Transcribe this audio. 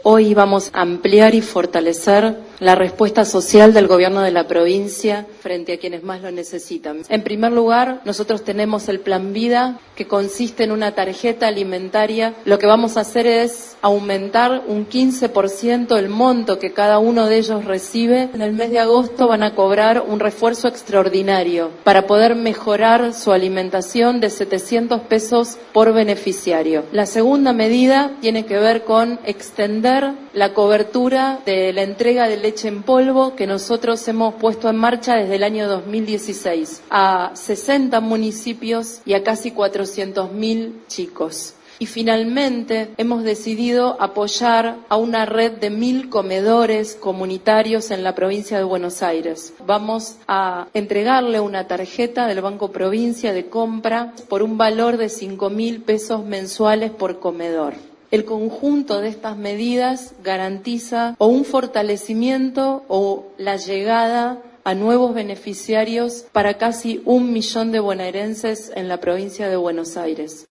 Hoy vamos a ampliar y fortalecer la respuesta social del gobierno de la provincia frente a quienes más lo necesitan. En primer lugar, nosotros tenemos el Plan Vida, que consiste en una tarjeta alimentaria. Lo que vamos a hacer es aumentar un 15% el monto que cada uno de ellos recibe. En el mes de agosto van a cobrar un refuerzo extraordinario para poder mejorar su alimentación de 700 pesos por beneficiario. La segunda medida tiene que ver con extender la cobertura de la entrega de leche en polvo que nosotros hemos puesto en marcha desde el año 2016 a 60 municipios y a casi 400.000 chicos. Y finalmente hemos decidido apoyar a una red de 1.000 comedores comunitarios en la provincia de Buenos Aires. Vamos a entregarle una tarjeta del Banco Provincia de compra por un valor de 5.000 pesos mensuales por comedor. El conjunto de estas medidas garantiza o un fortalecimiento o la llegada a nuevos beneficiarios para casi 1 millón de bonaerenses en la provincia de Buenos Aires.